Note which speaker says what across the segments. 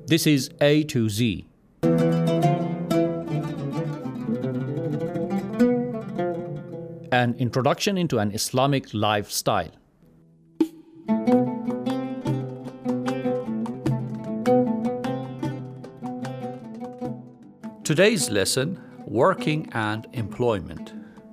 Speaker 1: This is A to Z. An introduction into an Islamic lifestyle. Today's lesson, working and employment.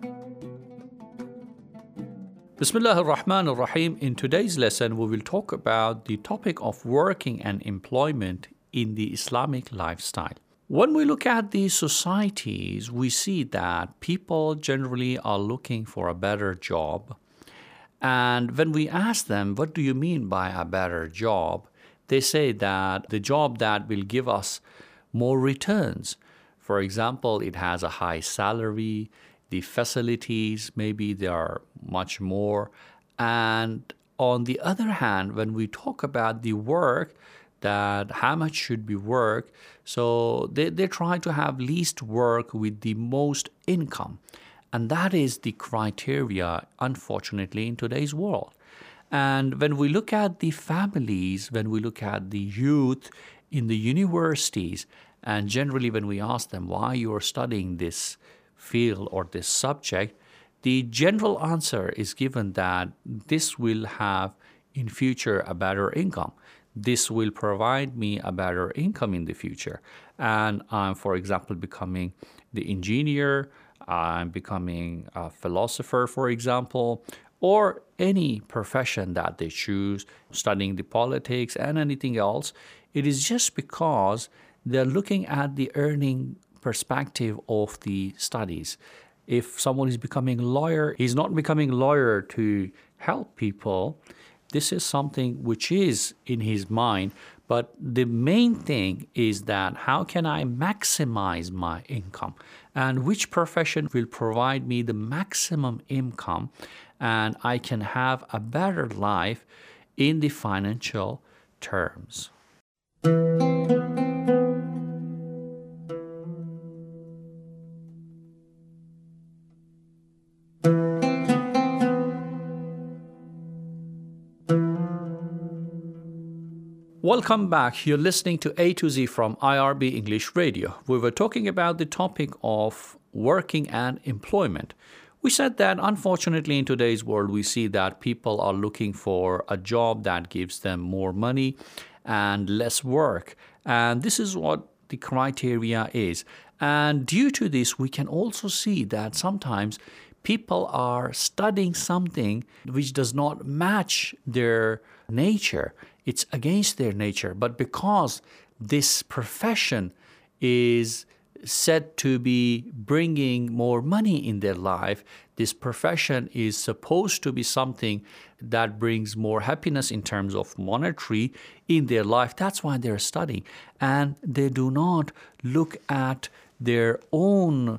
Speaker 1: Bismillah ar-Rahman ar-Rahim. In today's lesson, we will talk about the topic of working and employment in the Islamic lifestyle. When we look at these societies, we see that people generally are looking for a better job. And when we ask them, what do you mean by a better job? They say that the job that will give us more returns. For example, it has a high salary, the facilities, maybe they are much more. And on the other hand, when we talk about the work, that how much should be work, so they try to have least work with the most income. And that is the criteria, unfortunately, in today's world. And when we look at the families, when we look at the youth in the universities, and generally when we ask them why you are studying this field or this subject, the general answer is given that this will have in future a better income. This will provide me a better income in the future. And I'm, for example, becoming the engineer, I'm becoming a philosopher, for example, or any profession that they choose, studying the politics and anything else. It is just because they're looking at the earning perspective of the studies. If someone is becoming a lawyer, he's not becoming a lawyer to help people. This is something which is in his mind, but the main thing is that how can I maximize my income and which profession will provide me the maximum income and I can have a better life in the financial terms. Welcome back. You're listening to A to Z from IRB English Radio. We were talking about the topic of working and employment. We said that unfortunately in today's world, we see that people are looking for a job that gives them more money and less work. And this is what the criteria is. And due to this, we can also see that sometimes people are studying something which does not match their nature. It's against their nature. But because this profession is said to be bringing more money in their life, this profession is supposed to be something that brings more happiness in terms of monetary in their life. That's why they're studying. And they do not look at their own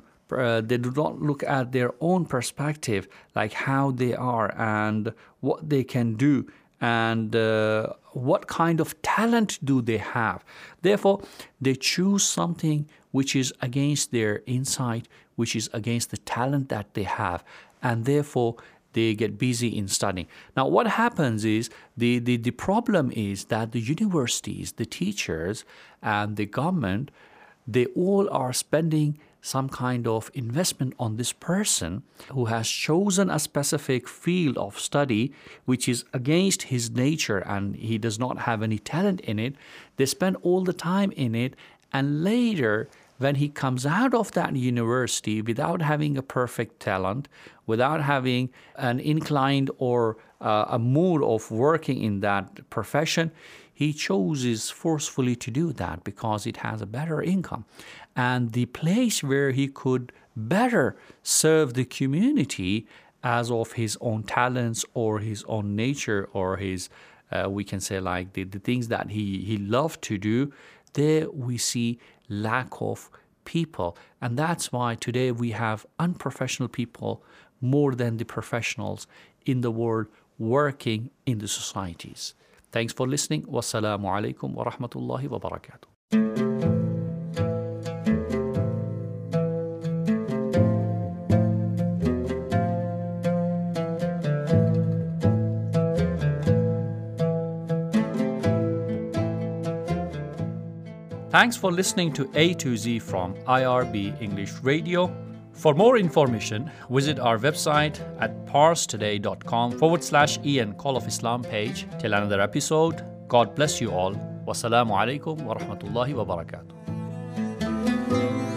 Speaker 1: perspective, like how they are and what they can do and what kind of talent do they have. Therefore, they choose something which is against their insight, which is against the talent that they have, and therefore they get busy in studying. Now, what happens is the problem is that the universities, the teachers, and the government, they all are spending some kind of investment on this person who has chosen a specific field of study which is against his nature and he does not have any talent in it. They spend all the time in it, and later when he comes out of that university without having a perfect talent, without having an inclined or a mood of working in that profession, he chooses forcefully to do that because it has a better income. And the place where he could better serve the community as of his own talents or his own nature or his, we can say like the things that he loved to do, there we see lack of people. And that's why today we have unprofessional people more than the professionals in the world working in the societies. Thanks for listening. Wassalamu alaikum wa rahmatullahi wa barakatuh. Thanks for listening to A to Z from IRB English Radio. For more information, visit our website at parstoday.com/Ian Call of Islam page. Till another episode, God bless you all. Wassalamu alaikum wa rahmatullahi wa barakatuh.